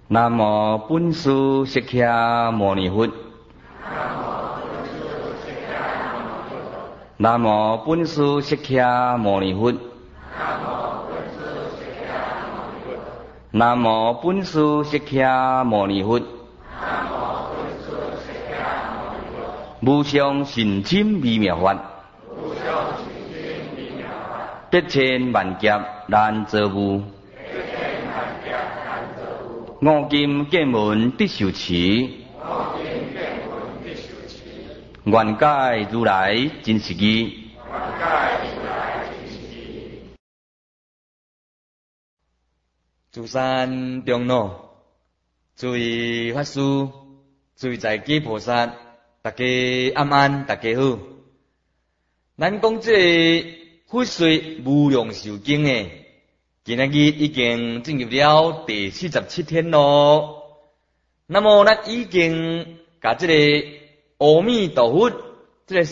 南无本师释迦牟尼佛。南无本师释迦牟尼佛。南无本师释迦牟尼佛。无上甚深微妙法，百千万劫难遭遇。五金见闻必受持，愿解如来真实义。诸山中路，诸位法师，诸位在家菩萨，大家安安，大家好。咱讲这个佛说无量寿经诶，今仔日已经进入了第47天咯。那么咱已经把这个阿弥陀佛这个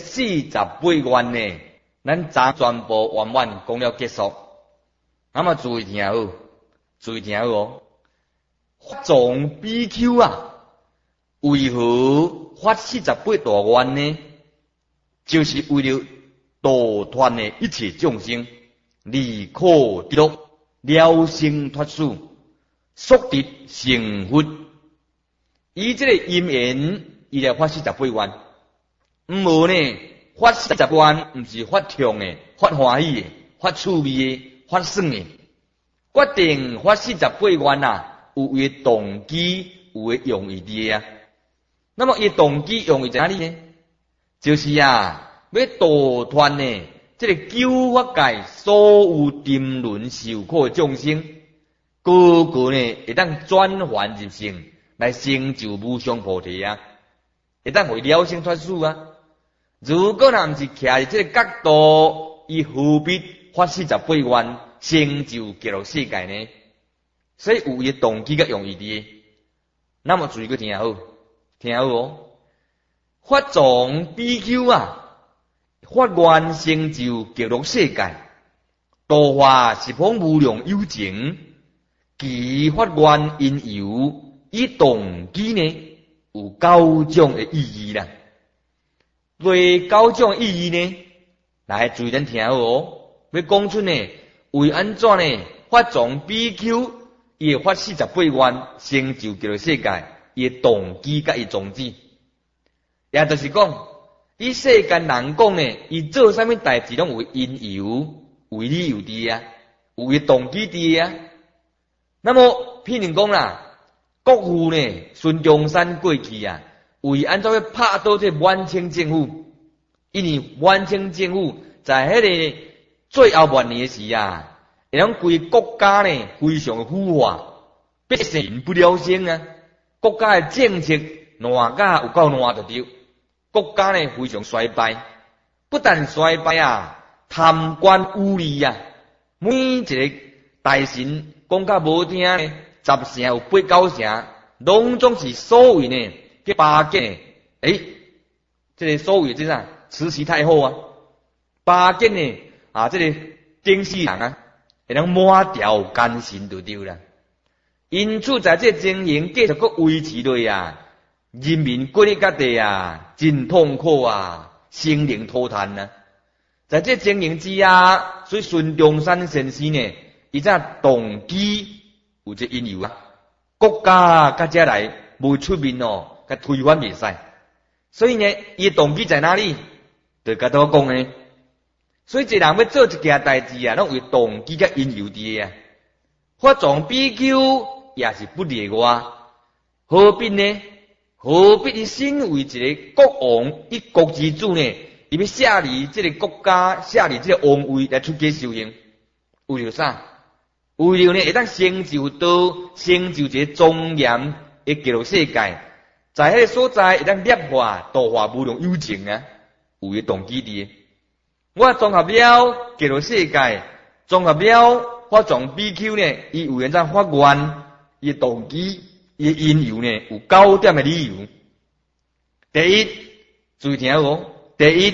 48愿呢，咱昨全部圆满讲了结束。那么注意听好，注意听好哦。法藏比丘啊，为何发48大愿呢？就是为了度脱呢一切众生，离苦得乐，了生脱死，速得成佛。以这个因缘，伊来发48愿。毋无呢，发48愿毋是发痛的、发欢喜的、发趣味的、发爽的。决定发48愿啊，有伊的动机，有伊用意的啊。那么伊动机用意在哪里呢？就是啊，要度脱呢这个九法界所有沉沦受苦的众生，个个呢会当转还入圣，来成就无上菩提啊，会当会了生脱死啊。如果若毋是徛伫这个角度，伊何必发48愿成就极乐世界呢？所以有伊的动机甲用意的。那么注意个听好，听好哦。法藏比丘啊，发愿成就极乐世界，度化十方无量有情。其发愿因由以动机呢，有9种的意义啦。对9种意义呢，来注意咱听好哦。要讲出呢，为安怎呢？法藏比丘伊会发48愿成就极乐世界，伊的动机甲伊宗旨，也就是讲，以世间人讲呢，伊做啥物代志拢有因由，有理由的啊，有伊动机的啊。那么譬如讲啦，国父呢，孙中山过去啊，为安怎要拍倒这满清政府？因为满清政府在迄个最后末年时啊，会让规国家呢非常的腐化，百姓民不聊生啊，国家的政策烂甲有够烂就对，国家呢非常衰败，不但衰败啊，贪官污吏啊，每一个大臣讲较无听呢，10成有8、9成，拢总是所谓呢去巴结这个所谓这啥慈禧太后啊，巴结呢啊这个经世人啊，会能抹掉奸臣就对啦。因此在这情形继续搁维持落啊，人民过日甲地啊，真痛苦啊，生灵涂炭啊。在这情形之下，所以孙中山先生呢，伊只动机有这因由啊，国家甲遮来无出面哦，甲推翻袂使。所以呢，伊动机在哪里？就甲我讲呢。所以一人要做一件代志啊，拢有动机甲因由的啊。法藏比丘也是不例外，何必呢？何必伊身为一个国王、一国之主呢？伊要舍离这个国家、舍离这个王位来出家修行，为了啥？为了呢，会当成就到成就一个庄严的极乐世界，在迄个所在会当炼化、度化无量有情啊，有伊动机的。我综合了极乐世界，综合了法藏比丘呢，伊有缘在发愿，伊动机、伊因由呢，有9点的理由。第一，注意听哦。第一，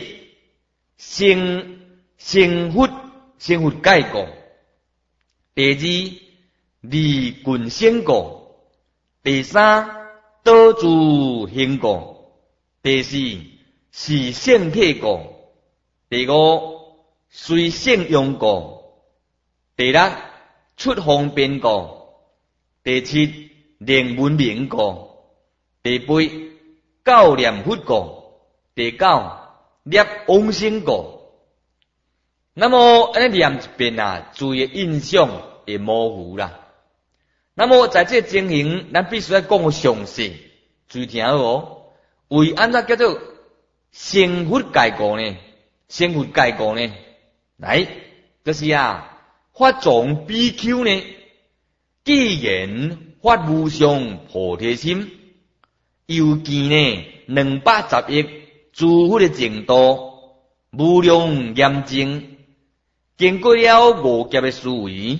成佛解过。第二，离群升过。 第三，导致行故；第四，是性体故；第五，随性用故；第六，出方便故；第七，令文明故；第八，教念佛故；第九，业往生故。那么安尼念一遍啊，注意印象会模糊啦。那么在这情形，咱必须要讲详细，注意听好哦。为安怎叫做成佛解故呢？成佛解故呢？来，就是法藏比丘呢，既然发无上菩提心，又见呢210亿诸佛的净土，无量严净，经过了5劫的思维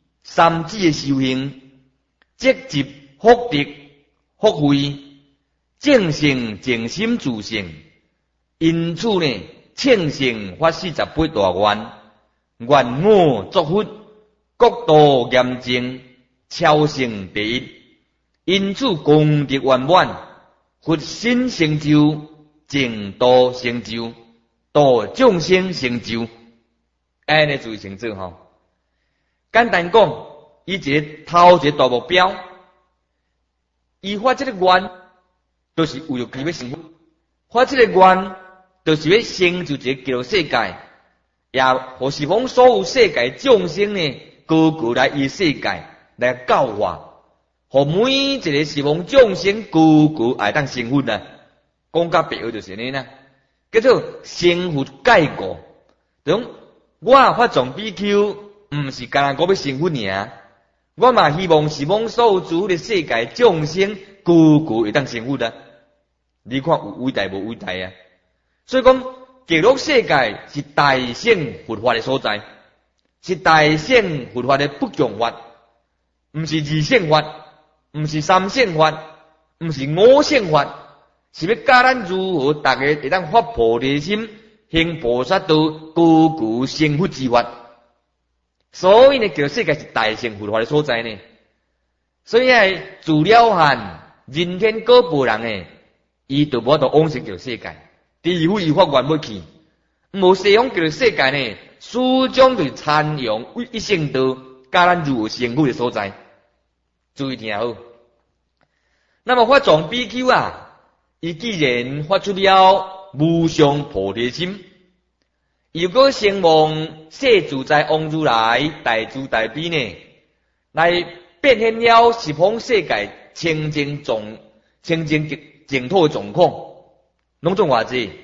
，3智的修行，积集福德福慧，正性净心自性，因此呢，称成发48大愿，愿我作佛，国度严净，超胜第一。因此功德圆满，佛心成就，净土成就，度众生成就。安尼注意清楚吼。简单讲，伊头一个大目标，伊发这个愿，就是为了要成佛；发这个愿，就是要成就一个极乐世界，也互西方所有世界众生呢，个个来伊世界来教化，互每一个西方众生个个爱当成佛啊。讲甲白话就是安尼啦，叫做成佛解故。种我发藏比丘，毋是干那我要成佛尔，我嘛希望西方所有诸佛的世界众生个个会当成佛啊。你看有伟大无伟大啊？所以讲极乐世界是大乘佛法的所在，是大乘佛法的不共法，毋是二乘法，毋是三乘法，毋是5乘法，是要教咱如何大家会当发菩提心，行菩萨道，个个成佛之法。所以呢，极乐世界是大乘佛法的所在呢。所以自了汉人天果报人呢，伊就无得往生极乐世界。除非伊发愿要去，无西方极乐世界呢，始终就是参用一乘道，教咱如何成佛的所在。注意听好。那么法藏比丘伊既然发出了无上菩提心，如果声望世自在王如来大慈大悲呢，来变现了十方世界清净净土的状况，拢总偌济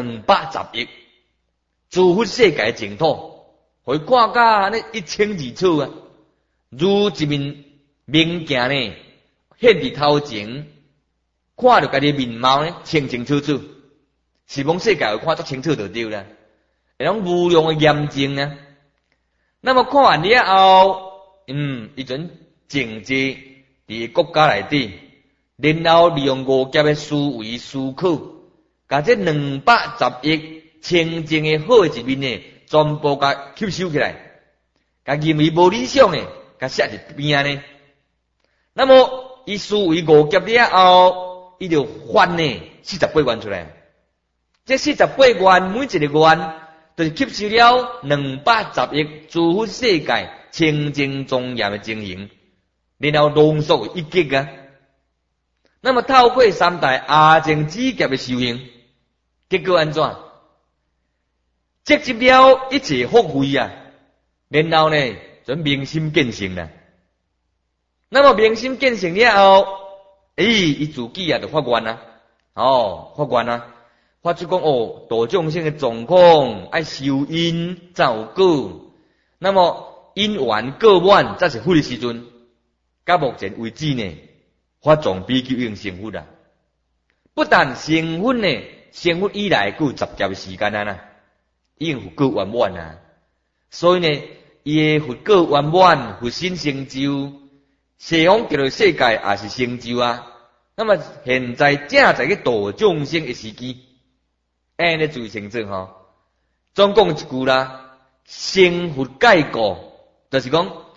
210亿诸佛世界净土，互伊看甲安尼一清二楚啊，如一面明镜呢，现伫头前，看着家己面貌呢，清清楚楚，十方世界有看足清楚就对啦，会拢无量的严净啊。那么看完了后，伊阵静坐伫国家内底，然后利用5劫的思维思考，甲这210亿清净的好的一面呢，全部甲吸收起来，甲认为无理想的，甲写一边呢。那么伊思维5劫了后，伊就发呢48愿出来。这48愿每一个愿，就是吸收了210亿诸佛世界清净庄严的情形，然后浓缩为一击啊。那么透过3大阿净之劫的修行，结果安怎？积集了一切福慧啊，然后呢，就明心见性啦。那么明心见性了后，伊自己就发愿啊，发愿啊，发出讲度众生的状况，爱修因才有果。那么因缘果满，才是佛的时阵。到目前为止呢，法藏比丘已经成佛啦。不但成佛呢，成佛以来还有10劫的时间啊，已经佛果圆满啊。所以呢，伊的佛果圆满，佛心成就，西方极乐世界也是成就啊。那么现在正在去度众生的时机，安尼注意清楚吼。总共一句啦，成佛解故，就是讲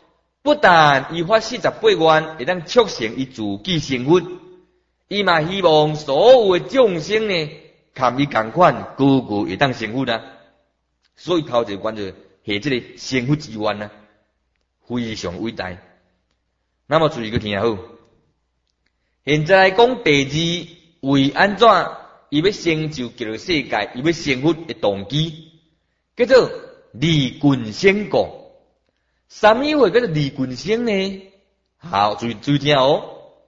不但伊发48愿会当促成伊自己成佛，伊嘛希望所有的众生呢，含伊共款，个个会当成佛啊。所以头一个愿就下这个成佛之愿啊，非常伟大。那么注意个听好，现在讲第二为安怎，伊要成就极乐世界，伊要成佛的动机，叫做离群仙果。什么话叫做离群仙呢？好，注意听哦。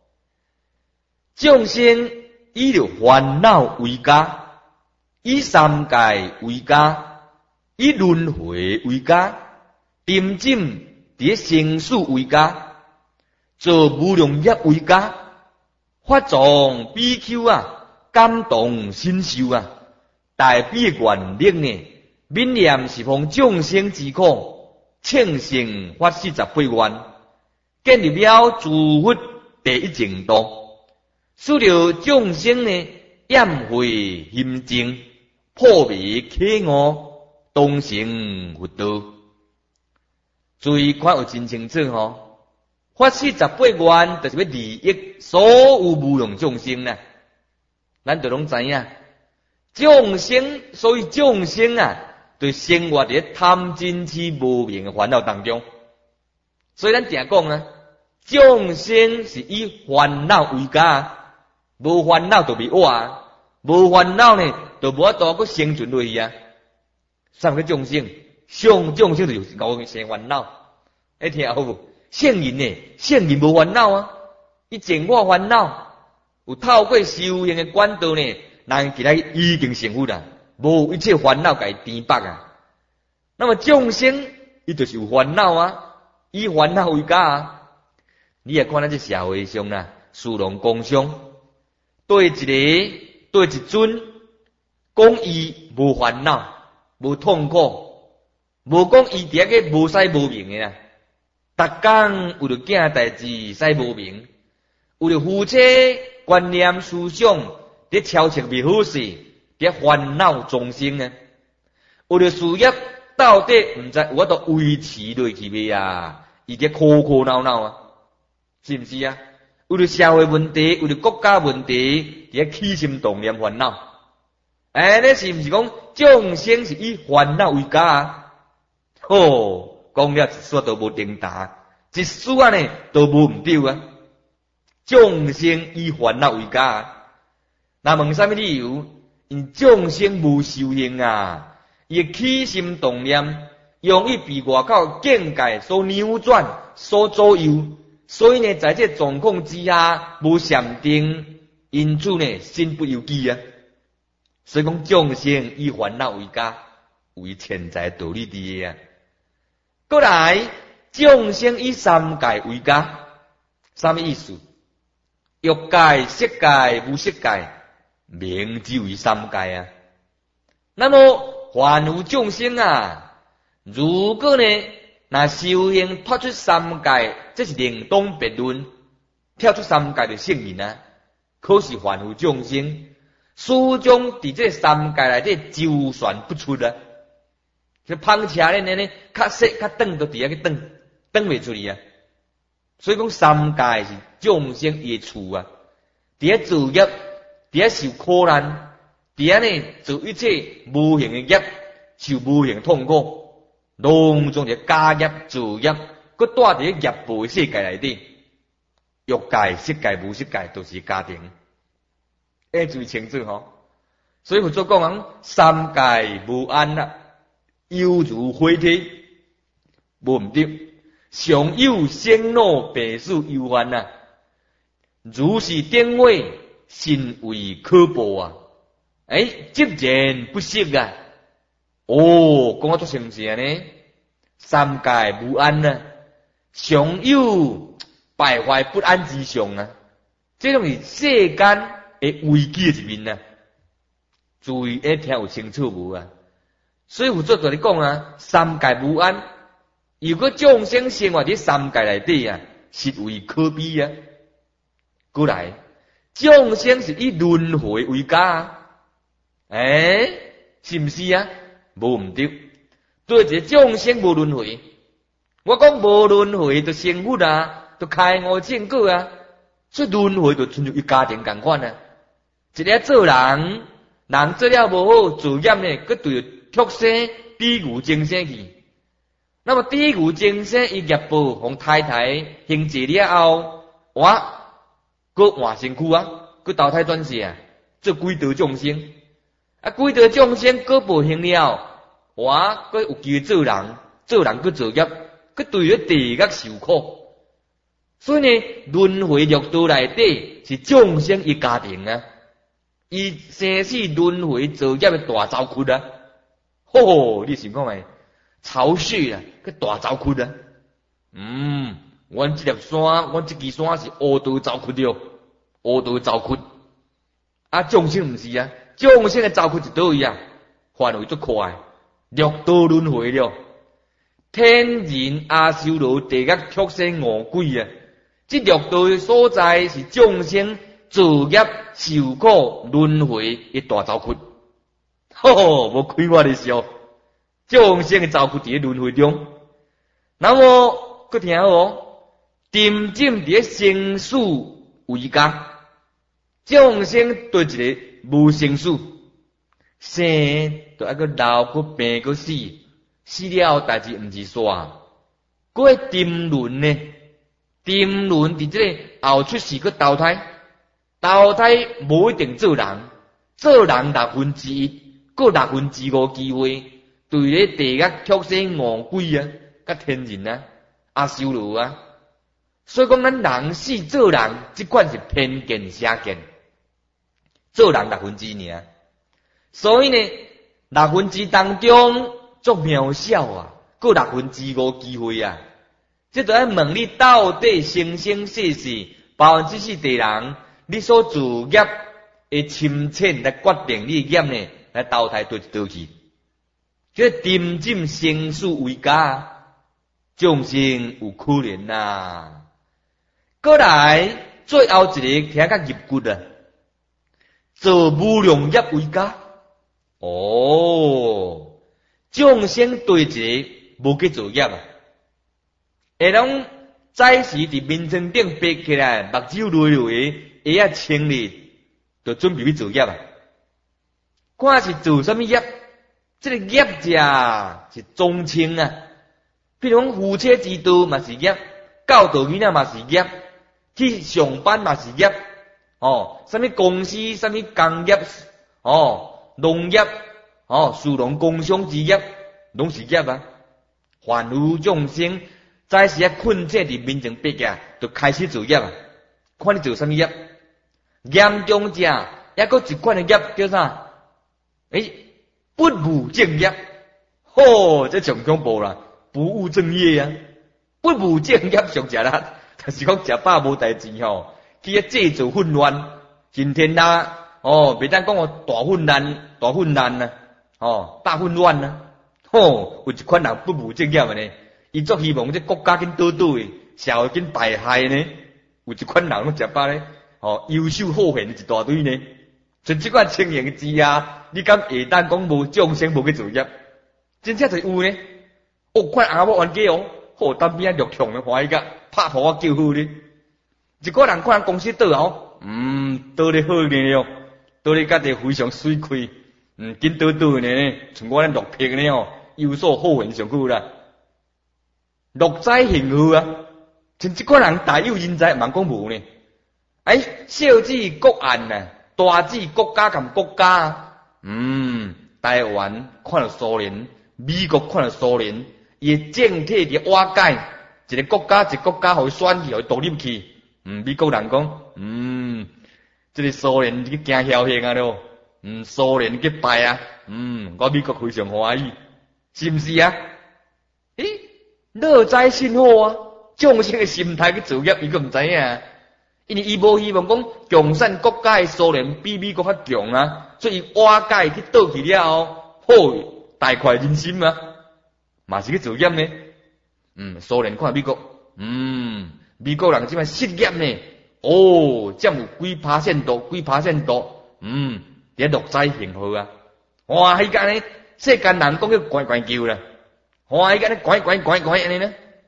众生以着烦恼为家，以三界为家，以轮回为家，沉浸伫生死为家，做无量业为家，发藏比丘啊，感动心受啊，大悲愿力呢，悯念十方众生之苦，庆幸发48愿，建立了自佛第一净土。使了众生呢，厌慧心净，破迷开悟，当成佛道。注意看有真清楚吼，发48愿就是要利益所有无量众生呐。咱就拢知影，众生，所以众生啊，对生活伫贪嗔痴无明的烦恼当中。所以咱常讲啊，众生是以烦恼为家。无烦恼就袂活啊，无烦恼呢，就无法度去生存落去啊。上个众生，上众生就是搞生烦恼。听好无？圣人呢，圣人无烦恼啊，伊净化烦恼，有透过修行的管道呢，人起来已经成佛啦，无一切烦恼甲伊填饱啊。那么众生，伊就是有烦恼啊，以烦恼为家啊。你也看咱这社会上啦，殊荣工商。对一尊，讲伊无烦恼、无痛苦，无讲伊伫遐个无使无明的啦。逐工为了囝代志使无明，为了夫妻观念思想伫超前未好势，伫烦恼众生啊。为了事业到底毋知有法度维持落去未啊？伊伫苦苦恼恼啊，是毋是啊？为了社会问题，为了国家问题，伫起心动念烦恼。你是毋是讲众生是以烦恼为家啊？讲了一说都无定答，一说啊呢都无毋对啊。众生以烦恼为家啊，那问啥物理由？因众生无修行啊，伊起心动念容易被外口境界所扭转、所左右。所以呢，在这状况之下，无禅定，因此呢，身不由己啊。所以讲，众生以烦恼为家，为潜在道理伫个啊。过来，众生以三界为家，什么意思？欲界、色界、无色界，名之为三界啊。那么，凡有众生啊，如果呢？那修行脱出三界，这是另当别论。跳出三界的圣人啊，可是凡夫众生，始终伫这三界内底周旋不出啊。就碰车呢，较细较长都伫遐去长袂出去啊。所以讲三界是众生伊的厝啊，伫遐造业，伫遐受苦难，伫遐呢做一切无形的业，受无形的痛苦。拢总是家业、造业，佮带伫业报世界内底，欲界、色界、无色界都是家庭，注意清楚吼。所以佛祖讲三界无安啦，犹如火体，无毋对。常有生老病死忧患啊，如是定位，心为可怖啊。寂然不息啊。讲啊足诚实呢，三界无安啊，常有败坏不安之象啊，这种是世间的危机的一面啊。注意听有清楚无啊？所以佛祖跟你讲啊，三界无安，如果众生生活伫三界内底啊，实为可悲啊。过来，众生是以轮回为家啊，是毋是啊？无毋对，对一个众生无轮回， 我讲无轮回就成佛啊，就开悟正果啊。所以轮回就亲像一家庭共款啊。一个做人，人做了无好，自业呢，佮对畜生比喻精生去。那么比喻精生伊业报，互太太行济了后，佮换身躯啊，佮投胎转世啊，做几道众生。啊，几道众生佮报行了，佮有机会做人，做人佮做业，佮对咧地狱受苦。所以呢，轮回六道内底是众生一家庭啊。伊生死轮回造业的大糟窟啊！你想看觅？巢穴啊，个大糟窟啊！阮这粒山，阮这支山是乌道糟窟了，乌道糟窟。啊，众生毋是啊，众生的糟窟是倒位啊？范围足宽，六道轮回了。天人阿修罗地狱畜生恶鬼啊！这六道的所在是众生造业受苦轮回的大糟窟。无开我的笑，众生的糟窟伫咧轮回中。那么，佮听好，沉浸伫咧生死为家，众生对一个无生死，生就爱佮老佮病佮死，死了代志毋是煞，佮会沉沦呢？沉沦伫这个后出世佮投胎，投胎无一定做人，做人1/6，佮5/6机会，对咧地狱畜生恶鬼啊，甲天人啊，阿修罗啊。所以讲咱人死做人，即款是偏见邪见，做人1/6尔。所以呢，1/6当中足渺小啊，佮5/5机会啊。这就要问你到底生生世世4%的人，你所自业的深浅来决定你的业呢，来投胎对一道去。这沉浸生死为家，众生有可怜呐。过来最后一个听较入骨啊，做无量业为家。众生对一个无去做业啊。会拢早时伫面床顶爬起来，目睭累累的，鞋啊清哩，就准备去做业啊。看是做什么业？这个业者是宗亲啊。譬如讲夫妻之道嘛是业，教导囡仔嘛是业，去上班嘛是业。什么公司、什么工业，农业，属农工商之业，拢是业啊。凡有众生。早时困醒伫面前爬起来，就开始做业啊！看你做什么业？严重者，还佫一款的业叫啥？不务正业。这上恐怖啦！不务正业啊！不务正业上食啦，但是讲食饱无代志去制造混乱，今天啦，袂当讲我大混乱啊，大混乱啊！有一款人不务正业的呢。伊足希望这国家紧倒倒的，社会紧大害呢。有一款人拢食饱咧，优秀好贤一大堆呢。像这款情形之下，你敢会当讲无众生无去做业？真正就有呢。看阿某冤家当边录像的欢喜甲拍破我叫好咧。一个人看公司倒后，倒咧好呢倒咧家己非常水开，紧倒倒呢，像我咱录屏呢有所好贤上好啦。六载幸福啊！像这个人大有人才，茫讲无呢。小至国案啊，大至国家跟国家啊。台湾看到苏联，美国看到苏联，伊政体伫瓦解，一个国家一个国家互伊选去，互伊独立去。美国人讲，这个苏联去惊侥幸啊咯。苏联去败啊。我美国非常欢喜，是毋是啊？乐在心好啊！众生的心态去做业，伊个毋知影，因为伊无希望讲共产国家的苏联比美国较强啊，所以瓦解去倒去了后，大快人心啊，嘛是去做业呢。苏联看美国，美国人即摆失业呢，占有几%度，伫乐在幸福啊！哇，迄个呢，世间人讲叫乖乖叫啦。伊个咧乖安尼呢？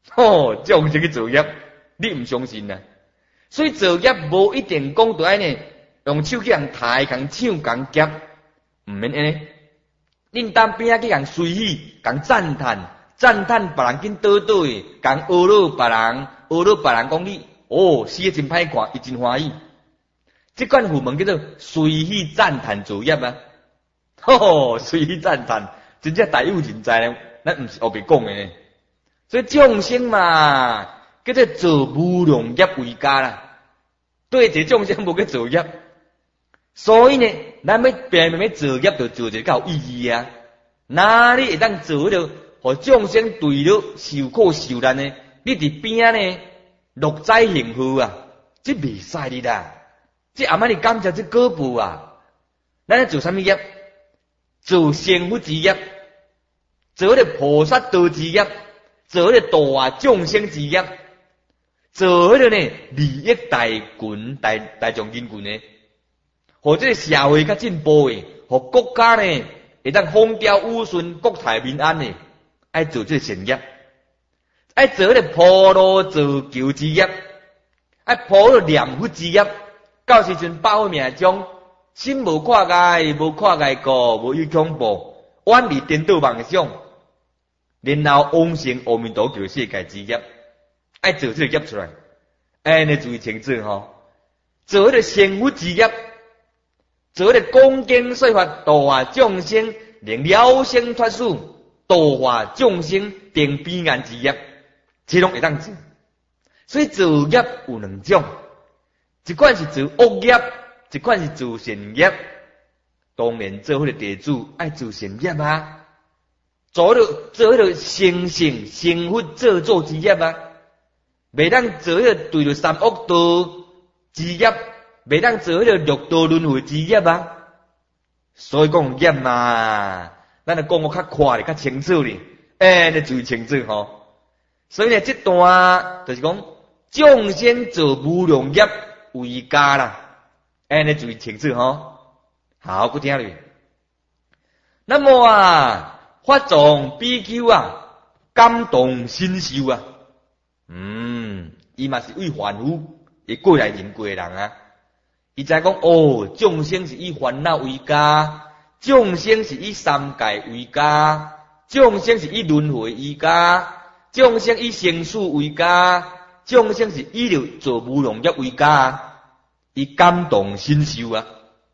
众生去造业，你毋相信啊？所以造业无一定讲对安尼，用手去人抬，共抢，共夹，毋免安尼。恁当边仔去人随喜，共赞叹，赞叹别人紧倒倒的，共恶落别人，恶落别人讲你，死得真歹看，伊真欢喜。这款佛门叫做随喜赞叹造业啊！随喜赞叹，真正大有人在呢，咱毋是后边讲的呢。所以众生嘛，叫做做无量业为家啦。对这众生无去造业，所以呢，咱要拼命造业，就做一个较有意义啊。哪里会当做到，互众生对了受苦受难呢？你伫边呢，乐哉幸福啊！这袂使的啦。这阿妈你感谢这果报啊！咱要做啥物业？做成佛之业，做迄个菩萨道之业。做迄个度化众生之业，做迄个呢利益大群大众人群呢，或者社会较进步诶，互国家呢会当风调雨顺、国泰民安呢，爱做这个善业，爱做迄个普罗造求之业，爱普罗念佛之业，到时阵百岁命中，心无看碍，无看碍过，无有恐怖，远离颠倒妄想。然后往生阿弥陀佛世界之业，爱做这个业出来，安尼注意清楚吼。做迄个成佛之业，做迄个恭敬说法度化众生，令了生脱死，度化众生定彼岸之业，这拢会当做。所以做业有两种，一款是做恶业，一款是做善业。当然做迄个地主爱做善业啊。做迄个成圣成佛做作之业啊，袂当做迄个对着三恶道之业，袂当做迄个六道轮回之业啊。所以讲业嘛，咱就讲我较快哩，较清楚哩，你注意清楚吼。所以呢，这段就是讲众生做无量业为家啦，你注意清楚吼。好，搁听哩。那么啊。法藏比丘啊，感动心受啊，伊嘛是为凡夫，会过来人过人啊。伊知讲众生是以烦恼为家，众生是以三界为家，众生是以轮回为家，众生以生死为家，众生是以着做无量业为家，伊感动心受啊。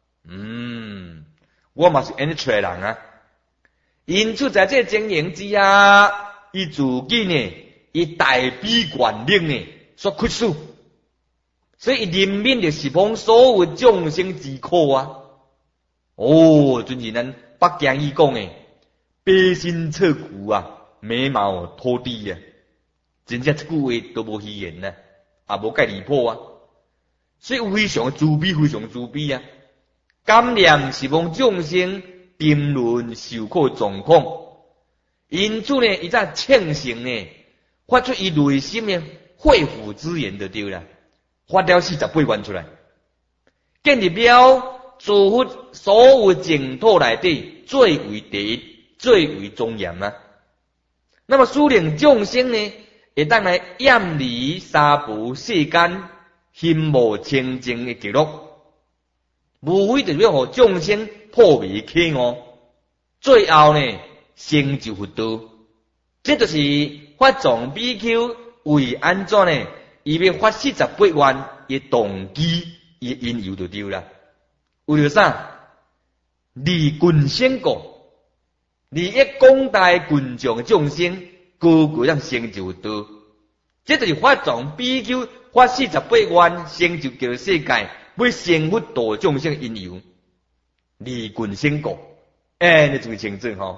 我嘛是安尼找人啊。因此在这经营之下，伊自己呢，伊大悲愿力呢所屈使，所以人民就十方所有众生之苦啊。真是咱北京语讲的，悲心彻骨啊，眉毛拖地啊，真正这句话都无虚言啊，也无介离谱啊。所以非常慈悲，非常慈悲啊，感念十方众生。沉沦受苦状况，因此呢，伊才庆幸呢，发出伊内心呢肺腑之言就对了，发了48愿出来，建立了诸佛所有净土内底最为第一、最为庄严啊。那么使令众生呢，会当来远离三不世间心无清净的极乐，无非就是要互众生破迷开悟，最后呢成就佛道。这就是法藏比丘为安怎呢？伊要发48愿的动机，伊因由就对啦。为了啥？利群生故，利益广大群众的众生，个个让成就佛道。这就是法藏比丘发48愿成就极乐世界，要成佛度众生的因由。利群生故，你注意清楚吼。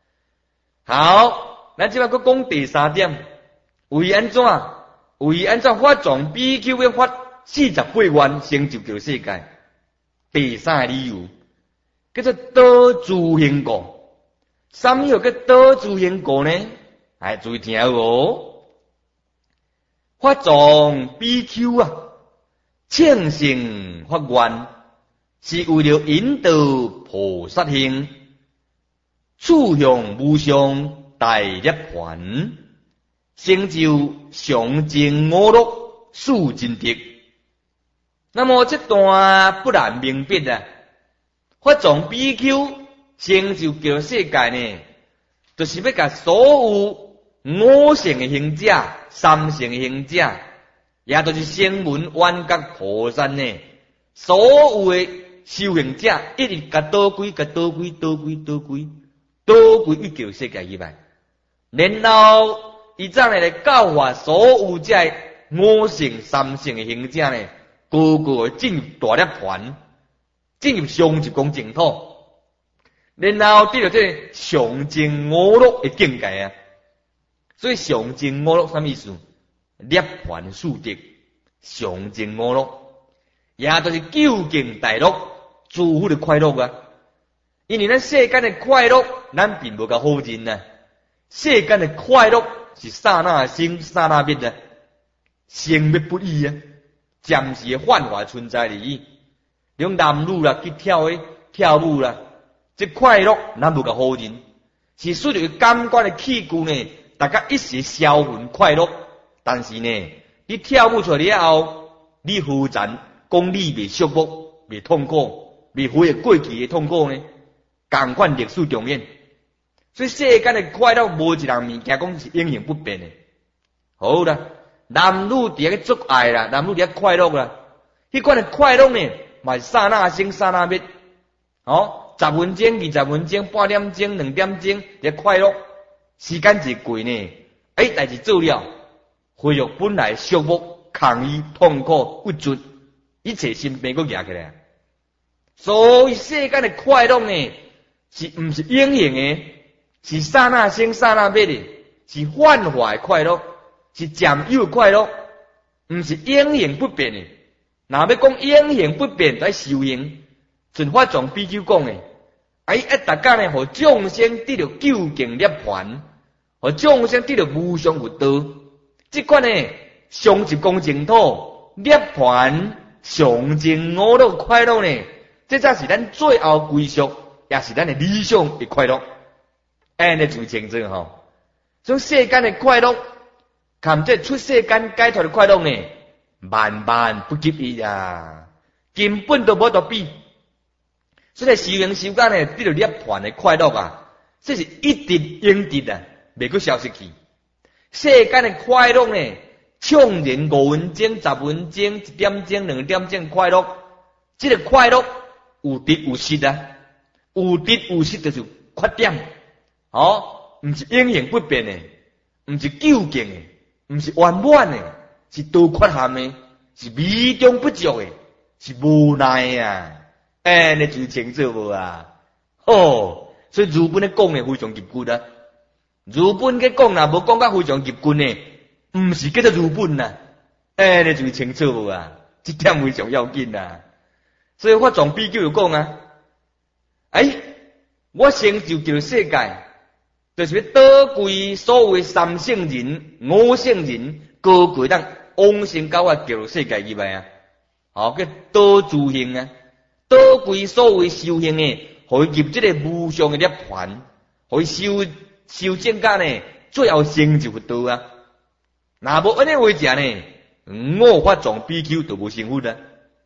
好，咱即摆佫讲第三点，为安怎法藏比丘要发48愿成就极乐世界？第三个理由叫做多自行故。什么叫多自行故呢？注意听哦。法藏比丘啊，庆幸发愿。是为了引导菩萨行，处向无上大涅槃， 成就上正五乐四真德。那么这段不难明白啊！法藏比丘成就极乐世界呢，就是要甲所有五乘的行者、三乘的行者，也就是声闻缘觉菩萨呢，所有的修行者，一直甲倒归于极乐世界以外。然后伊怎来教化所有这五乘、三乘的行者呢？个个进入大涅槃，进入上极光净土，然后得到这上正五乐的境界啊！所以上正五乐什么意思？涅槃四德，上正五乐，也就是究竟大乐，诸福的快乐啊！因为咱世间的快乐，咱并无甲好认啊。世间的快乐是刹那生刹那灭啊，生灭不已啊！暂时的幻化存在而已，用男女啦去跳舞啦，这快乐咱无甲好认，是属于感官的器具呢，大家一时消魂快乐，但是呢，你跳舞出来了后，你何然讲你未寂寞、未痛苦、未回过过去的痛苦呢？同款历史重演，所以世间的快乐无一样物件讲是永远不变的。好啦。男女伫个做爱啦，男女伫个快乐啦，迄款的快乐呢，嘛是刹那生刹那灭。哦，10分钟、20分钟、半点钟、2点钟，伫快乐，时间一过呢，代志做了，恢复本来寂寞、抗议、痛苦、不足，一切心病佫举起来。所以世间的快乐呢，是毋是永远的，是刹那生刹那灭的，是幻化的快乐。是暂有快乐，毋是永远不变的。若要讲永远不变，在修行，尽法藏比丘讲的，大家呢，互众生得到究竟涅槃，互众生得到无上佛道。这款呢，上极光净土涅槃上正五乐快乐呢，这才是咱最后归宿，也是咱的理想的快乐。安尼就清楚吼。所以世间的快乐。含这出世间解脱的快乐呢，万万不及伊啊，根本都无得比。所以修行修间呢，得到涅槃的快乐啊，这是一直永直啊，袂去消失去。世间的快乐呢，唱人5分钟、10分钟、1点钟、2点钟快乐，这个快乐有得有失啊，有得有失就是缺点，毋是永远不变的，毋是究竟的。毋是圆满的，是多缺陷的，是美中不足的，是无奈啊！你就清楚无啊？所以日本咧讲的非常极骨啊！日本嘅讲啦，无讲甲非常极骨呢，毋是叫做日本啊！你就清楚无啊？这点非常要紧啊！所以法藏比丘就讲啊，我成就极乐世界。就是要倒归所有三圣人、五圣人，个个当往生到极乐世界以外啊！叫倒自性啊，倒归所有修行的，互伊入这个无上的涅槃，互伊修正家呢，最后成就佛道啊！若无安尼为者呢，我法藏比丘就无成佛啦。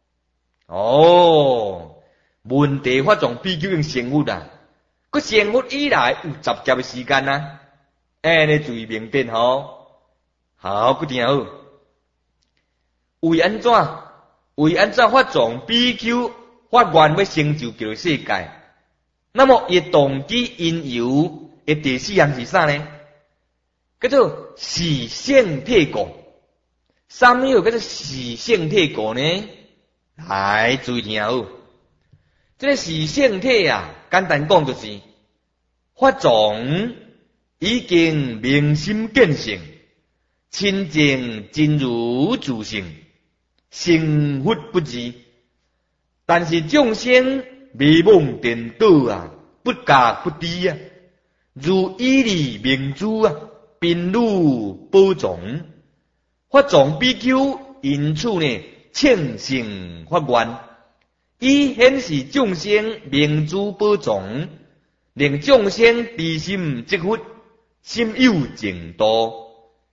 问题法藏比丘已经成佛啦。佮成佛以来有10劫的时间啊，你注意明辨吼。好，不听好。为安怎法藏比丘发愿要成就极乐世界？那么伊动机因由的第4项是啥呢？叫做四圣谛故。什么叫做四圣谛故呢？来，注意听好。这个四圣谛啊，简单讲就是，法藏已经明心见性，清净真如自性，成佛不至。但是众生迷惘颠倒啊，不假不知啊，如以利明珠啊，宾如宝藏。法藏比丘因此呢，庆幸发愿。以显示众生明珠宝藏，令众生知心即佛，心有净土，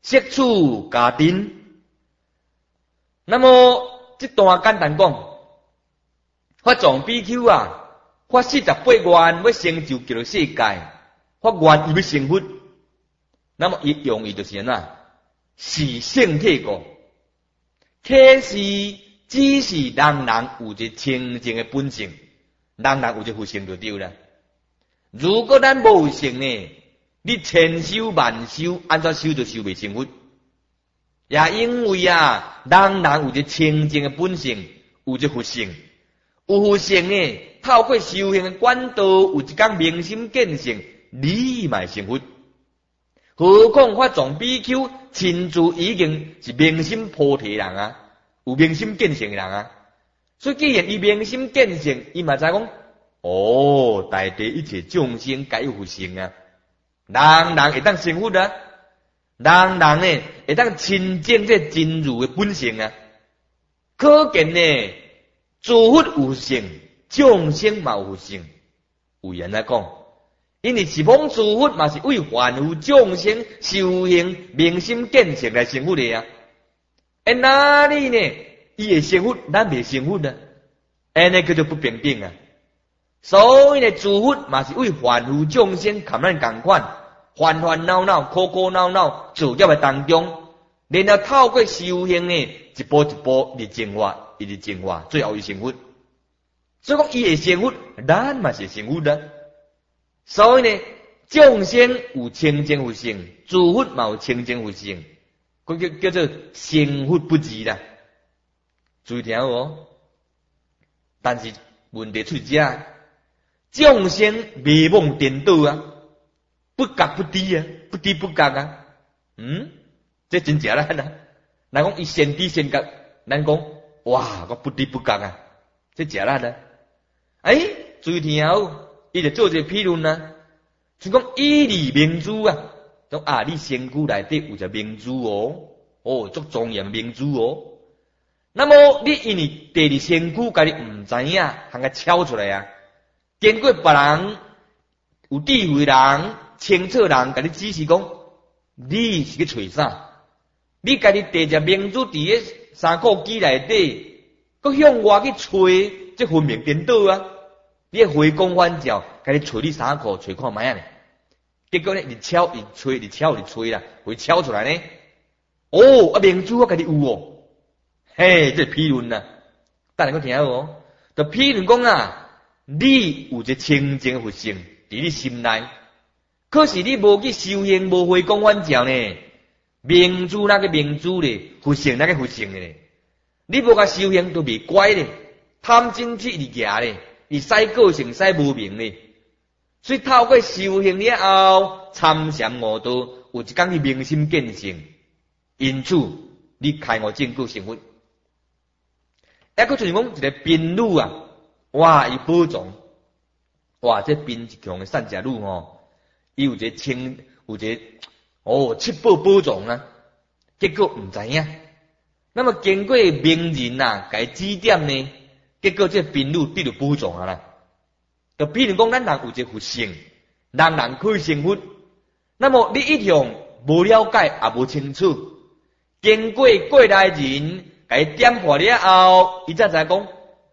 摄取家庭。那么这段简单讲，法藏比丘啊，发48愿要成就极乐世界，发愿伊要成佛。那么伊用意就是哪？是圣体故，可是只是人人有一清净的本性，人人有一佛性就对了。如果咱无佛性呢，你千修万修，按怎修就修未成佛。也因为啊，人人有一清净的本性，有一佛性，有佛性呢，透过修行的管道，有一天明心见性，你嘛成佛。何况法藏比丘亲自已经是明心菩提人啊，有明心见性的人啊。所以既然伊明心见性，伊嘛知讲，哦，大地一切众生皆有佛性啊，人人会当成佛啊，人人呢会当亲近这真如的本性啊。可见呢，诸佛有性，众生嘛有佛性。有言来讲。因为是帮诸佛嘛是为凡夫众生修行明心见性来成佛的啊。哪里呢？伊会成佛，咱未成佛啊？安尼叫做不平等啊。所以呢，诸佛嘛是为凡夫众生，含咱共款，烦烦恼恼、苦苦恼恼作业的当中，然后透过修行呢，一步一步的净化，一直净化，最后伊成佛。所以讲伊会成佛，咱嘛是成佛啊。所以呢，众生有清净佛性，诸佛嘛有清净佛性，叫做成佛不二啦。注意听哦。但是问题出遮，众生迷惘颠倒啊，不觉不知啊，不知不觉啊。这真正啦。咱讲伊先知先觉，咱讲哇，我不知不觉啊，这假啦的。注意听哦。伊就做一个譬论啊，就讲以利明珠啊，讲啊，你身躯内底有一明珠哦，足庄严明珠哦。那么你因为第二身躯家己唔知影，通个敲出来啊。经过别人有智慧人、清楚人，家己指示讲，你是去找啥？你家己摕只明珠伫个衫裤机内底，佮向外去找，这分明颠倒啊！你回光返照，家己找你衫裤，找看卖啊呢？结果呢，你敲，你吹，你敲，你吹啦，会敲出来呢？明珠我家己有哦，嘿，这譬论啊，等下我听下哦。就譬论讲啊，你有一清净佛性伫你心内，可是你无去修行，无回光返照呢？明珠那个明珠咧，佛性那个佛性咧，你无甲修行都未乖咧，贪嗔痴一直行咧。伊使个性使无明呢，所以透过修行了后，参禅悟道，有一天去明心见性，因此你开悟正果成佛。还佫就是讲一个宾女啊，哇，伊保重，哇，这宾一强的善食女伊有一个清，有一个七宝保重啊，结果唔知影。那么经过名人啊，甲伊指点呢？结果这宾女得到保障啊啦，就比如讲咱人有一个佛性，人人可以成佛。那么你一向无了解也无清楚，经过过来人甲伊点破了后，伊才知讲，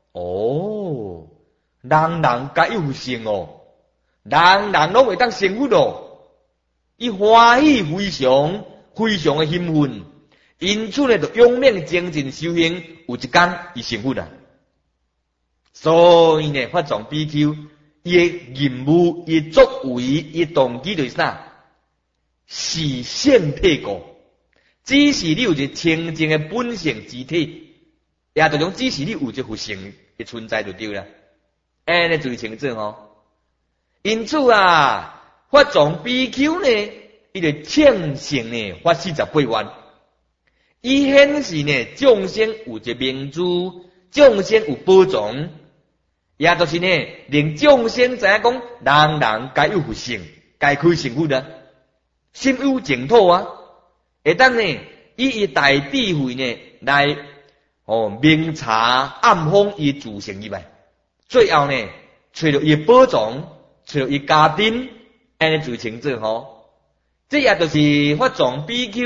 人人皆有佛性哦，人人拢会当成佛哦。伊欢喜非常非常的兴奋，因此呢，就勇猛精进修行，有一天伊成佛啦。所以呢，法藏比丘伊的任务、伊作为、伊动机就是啥？是圣体故。只是你有一个清净的本性之体，也就讲只是你有一个佛性的存在就对了。安尼最清楚哦。因此啊，法藏比丘呢，伊就庆幸呢发48愿，伊显示呢众生有一个明珠，众生有保障。也就是呢，令众生知影讲，人人皆有佛性，皆可以成佛的，心有净土啊！会当呢，以伊大智慧呢来明察暗访伊自性以外，最后呢，找到伊保障，找到伊家庭，安尼最清楚吼。这也就是法藏比丘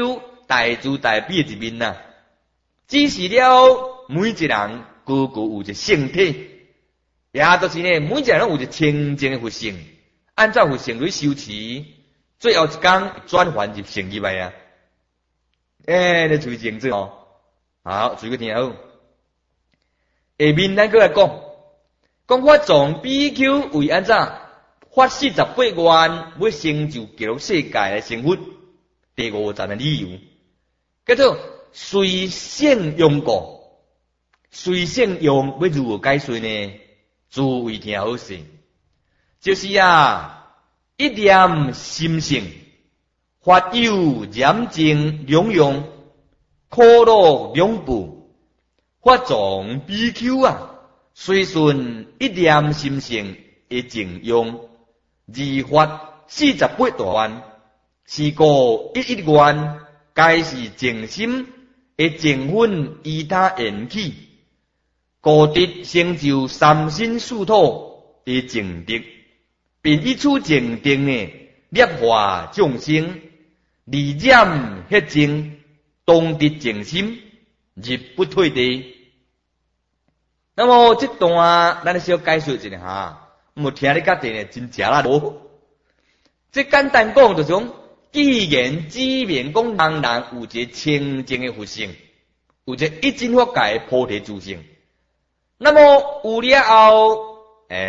大慈大悲的一面呐。只是了每一个人个个有一个性体，也就是呢，每一个人拢有一个清净的佛性，按照佛性去修持，最后一天转换入圣入来啊。你注意清楚哦。好，注意听好。下面咱过来讲法藏比丘为安怎发48愿要成就极乐世界的成佛，第5站的理由，叫做随性用过。随性用要如何解说呢？诸位听好势，就是一念心性，法有染净两用，苦乐两部。法藏比丘随顺一念心性的净用，而发48大愿，是故一愿皆是净心的净分依他缘起，故得成就三身四土的净德，并以此净德呢摄化众生，离染黑净，当得净心，入不退地。那么这段咱小解说一下哈，我听你家己呢真假啦无？这简单讲就是讲，既然指明讲人人有一个清净的佛性，有一个一真法界菩提自性，那么有了后，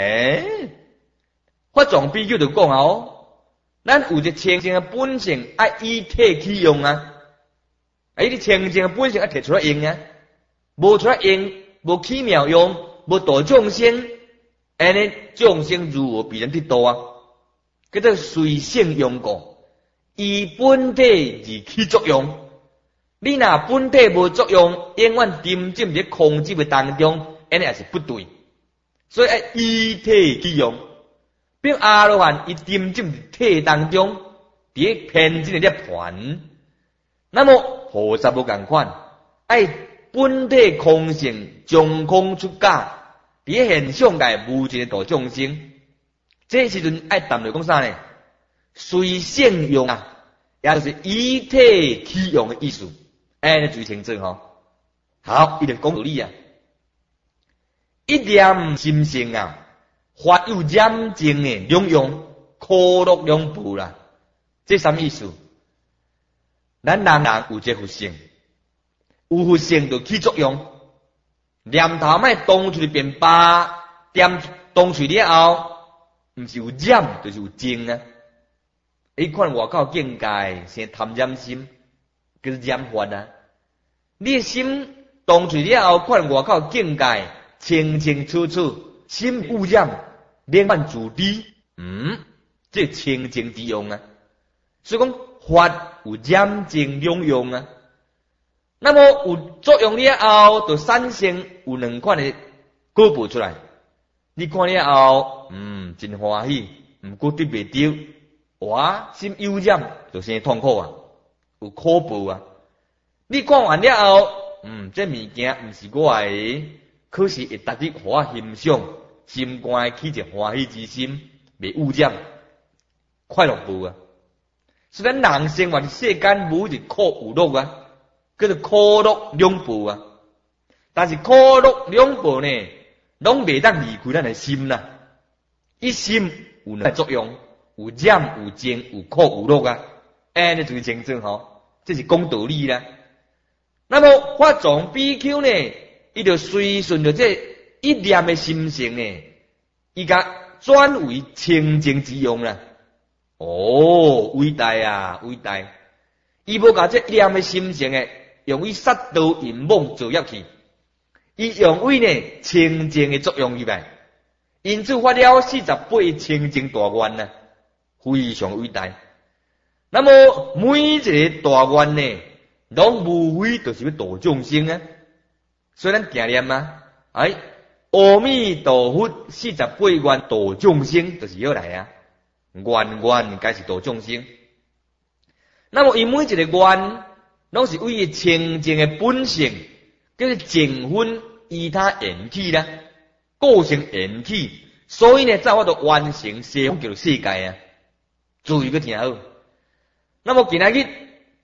法藏比丘就讲咱有一个清净的本性，要以体起用啊！你清净的本性要摕出来用啊，无出来用。无起妙用，无度众生，安尼众生如何必然得度啊？叫做随性用过，以本体而起作用。你若本体无作用，永远沉浸在空寂的当中，安尼也是不对。所以以体起用，比如阿罗汉伊沉浸在体当中，伫偏执的涅槃。那么菩萨无共款，本体空性，将空出假，伫现象界无尽的度众生。这时阵爱谈来讲啥呢？随性用也就是以体起用的意思。你注意清楚吼。好，伊就讲道理一念心性法有染净的两用，苦乐两部啦。这什么意思？咱人人有这佛性。有佛性就起作用，念头莫动出去变巴，点动出了后，毋是有染，就是有净啊。你看外口境界生贪染心，叫做染法啊。你的心动出了后，看外口境界清清楚楚，心无染，连万自知，这清净之用啊。所以讲法有染净两用啊。那么有作用了后，就产生有两款的果报出来。你看了后，真欢喜，毋过对袂着，心有染，就生痛苦有苦报啊。你看完了后，这物件毋是我的，可是会达得互我欣赏，心肝起一欢喜之心，袂污染，快乐报啊。所以咱人生活的世间无一苦有乐啊。叫做苦乐两部啊，但是苦乐两部呢，拢袂当离开咱的心啦。一心有两个作用，有染有净，有苦有乐啊。你注意清楚吼，这是讲道理啦。那么法藏比丘呢，伊就随顺着这一念的心性呢，伊甲转为清净之用啦。伟大啊，伟大！伊无甲这一念的心性呢，用于杀盗淫妄造业去，伊用为呢清净的作用入来，因此发了48清净大愿呢，非常伟大。那么每一个大愿呢，拢无非就是要度众生啊。所以咱定念阿弥陀佛48愿度众生，就是要来愿愿皆是度众生。那么伊每一个愿，拢是为伊清净的本性，叫做净分依他缘起啦，个性缘起，所以呢，才法度完成西方极乐世界注意个听好。那么今仔日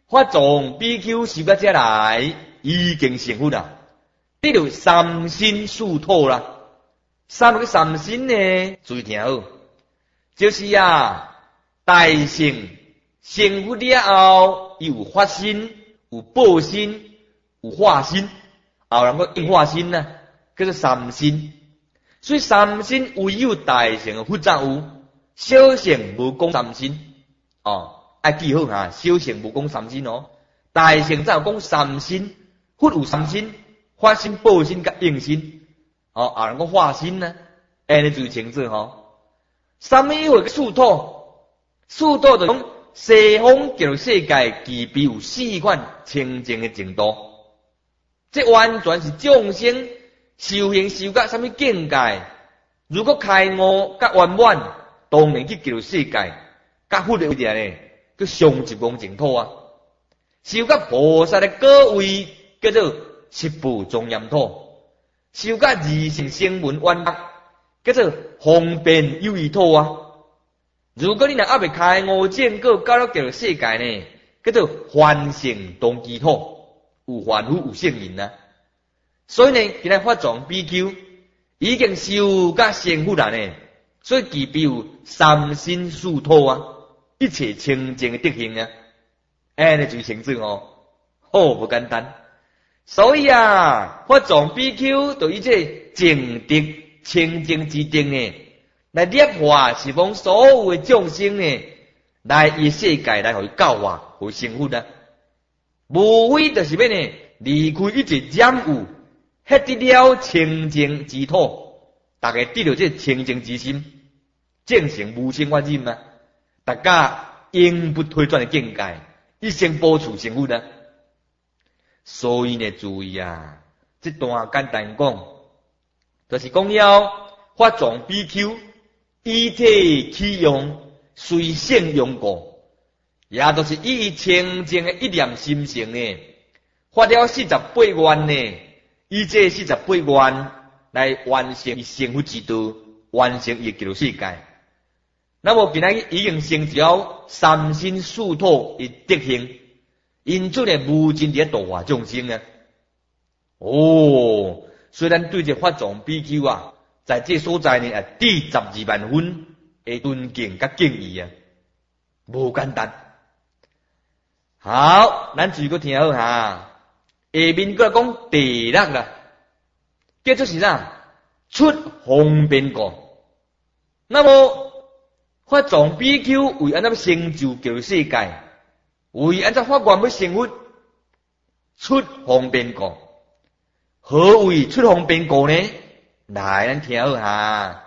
法藏比丘修到这来，已经成佛啦，得到三身四土啦。三个三身呢，注意听好，就是大乘成佛了后，有法身、有报身、有化身，后人个应化身呢，叫做三身。所以三身唯有大乘的佛才有，小乘无讲三身。爱记好小乘无讲三身哦，大乘才有讲三身，佛有三身，法身、报身甲应身。后人讲化身呢，安尼就清楚吼。什么有个四土？四土就讲西方极乐世界具备有四款清净的程度，这完全是众生修行修到什么境界？如果开悟甲圆满，当然去极乐世界，甲佛的位置呢，叫上一光净土啊。修到菩萨的果位，叫做十部庄严土。修到二乘声闻圆满，叫做方便有余土啊。如果你若还未开悟见果，到了极乐世界呢，叫做凡圣同居土，有凡夫有圣人啊。所以呢，今日法藏比丘已经修到成佛啦呢，所以具备有三身四土啊，一切清净的德行啊，安尼就清楚哦，好不简单。所以法藏比丘对于这净德清净之德呢，来摄化十方所有的众生呢，来以世界来互教化，互成佛啊。无非就是要呢，离开一切染污，获得了清净之土，大家得到这清净之心，正成无生法忍啊！大家永不退转的境界，一生保持成佛啊！所以呢，注意这段简单讲，就是讲了法藏比丘以体起用，随性用故，也就是以清净的一念心性呢，发了48愿呢，以这48愿来完成成佛之道，完成伊极乐世界。那么今仔已经成就三身四土的德行，因此呢，无尽伫度化众生啊。虽然对这法藏比丘在这所在呢第12万分的尊敬甲敬意啊，无简单。好，咱继续听好下面个讲第六啦，叫做是啥？出方便故。那么法藏比丘为安怎成就极乐世界？为安怎法愿要成佛？出方便故。何为出方便故呢？来，咱听好下。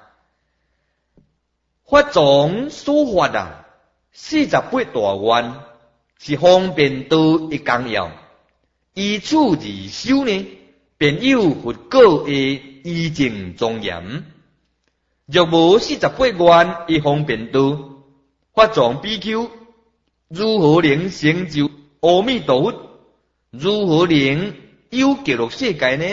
法藏所发48大愿，是方便道一纲要。依此而修呢，便有佛果的依正庄严。若无48愿的方便道，法藏比丘如何能成就阿弥陀佛？如何能有极乐世界呢？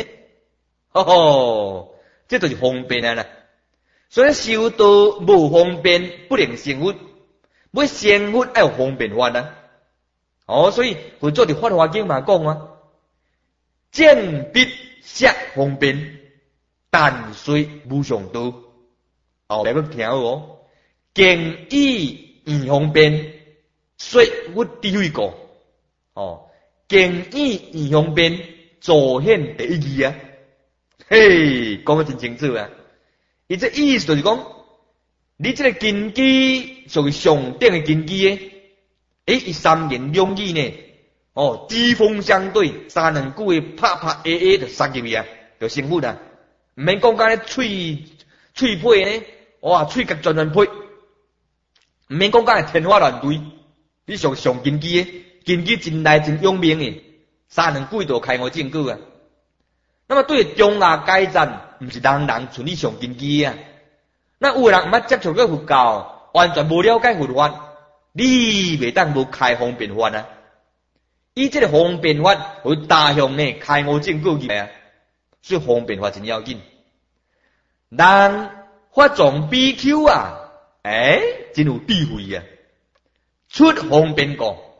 这就是方便啦。所以修道无方便不能成佛，要成佛要有方便法啊。所以佛祖伫《法华经》嘛讲见必摄方便，但虽无上道。来要听好经以圆方便，说佛智慧故。经以圆方便，助显第一义啊！嘿，讲得真清楚啊！伊这意思就是讲，你这个根基属于上等的根基诶。伊三言两语呢，指锋相对，三两句的拍拍就杀入去就成佛啦。唔免讲甲咧喙配呢，喙甲全配，唔免讲甲天花乱坠，你上根基诶，根基真大真永明诶，三两句就开悟证据啊！那么对中亚改赞，唔是人人像你上根基啊。那有人毋捌接触过佛教，完全无了解佛法，你袂当无开方便法啊！以这个方便法为大向呢开悟证据去啊，所以方便法真要紧。人法藏比丘真有智慧啊！出方便故，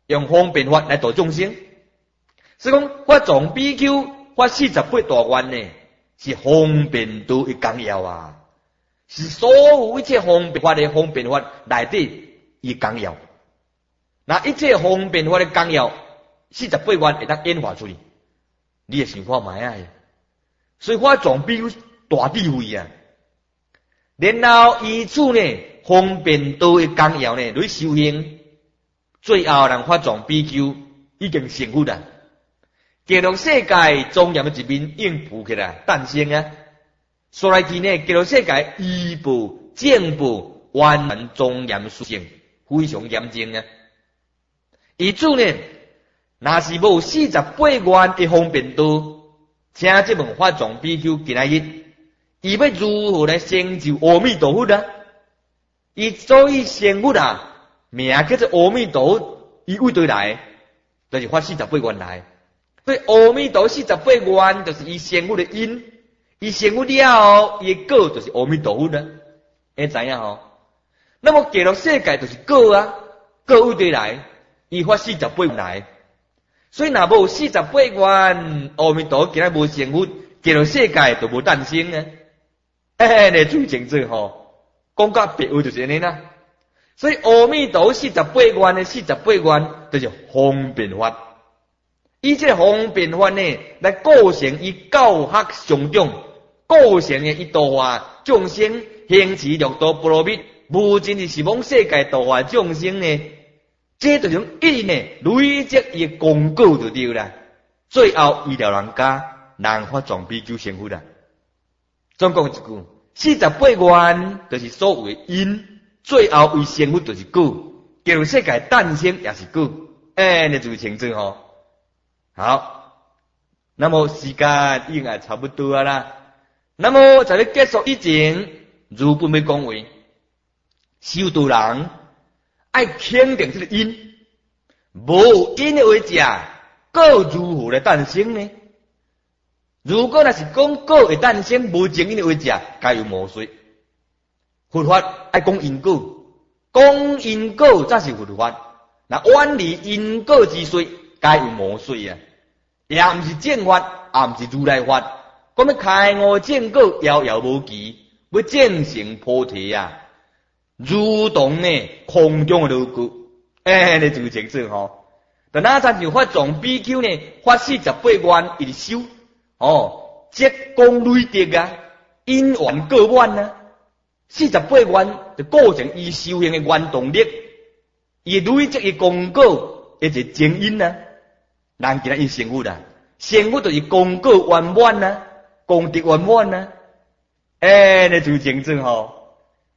用方便法来度众生。所以讲法藏比丘法48大愿呢，是方便度的纲要啊，是所有一切方便法的方便法内底伊纲要。那一切方便法的纲要，48愿会当演化出去，你也想看卖啊？所以法藏比丘大智慧啊。然后依此呢，方便度的纲要呢，来修行，最后人法藏比丘已经成佛啦。极乐世界庄严的一面应付起来诞生啊！所来去呢，极乐世界依部正部完全庄严殊胜，非常严正啊！依此呢，若是无48愿的方便度，请这问法藏比丘今仔日，伊要如何来成就阿弥陀佛啊？伊所以成佛啊，名叫做阿弥陀佛，伊为对来，就是发48愿来。所以阿弥陀48愿就是伊成佛的因，伊成佛了后，伊的果就是阿弥陀佛啊。会知影吼？那么极乐世界就是果啊，果为对来，伊发48愿来。所以若无48愿，阿弥陀佛今仔无成佛，极乐世界就无诞生啊。你最清楚吼，讲到别位就是安尼啦。所以阿弥陀48愿的48愿，就是方便法。以这个方便法呢，来构成伊教学上种，构成伊度化众生，行持六道波罗蜜，无尽是往世界度化众生呢。这就是一呢累积伊的功果就对啦。最后医疗人家，人法藏比丘成佛啦。总讲一句，48愿就是所谓因，最后为成佛就是果，极乐世界诞生也是果。你注意清楚吼。好，那么时间应该差不多啦。那么在咧结束以前，如本要讲话，修道人爱肯定这个因，无因的话食，果如何来诞生呢？如果若是讲果会诞生，无正因的话食，该有魔术。佛法爱讲因果，讲因果才是佛法。那远离因果之说，该有魔术啊！也毋是正法，也毋是如来法。讲要开悟正果，遥遥无期，要证成菩提啊！如同呢空中的锣鼓，你就清楚吼。但那咱就法藏比丘呢，发48愿一直修，积功累德啊，因缘果满啊。48愿就构成伊修行的原动力，伊累积伊功果，一个正因啊。人今仔伊成佛啦，成佛就是功果圆满啊，功德圆满啊。你就清楚吼。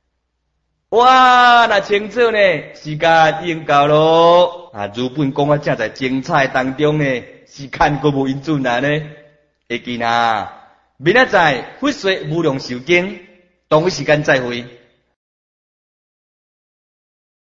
哇，那清楚呢，时间已经到咯。如本讲啊，正在精彩当中呢，时间阁无因准啊呢。会记呐，明仔载佛说无量寿经，同一时间再会。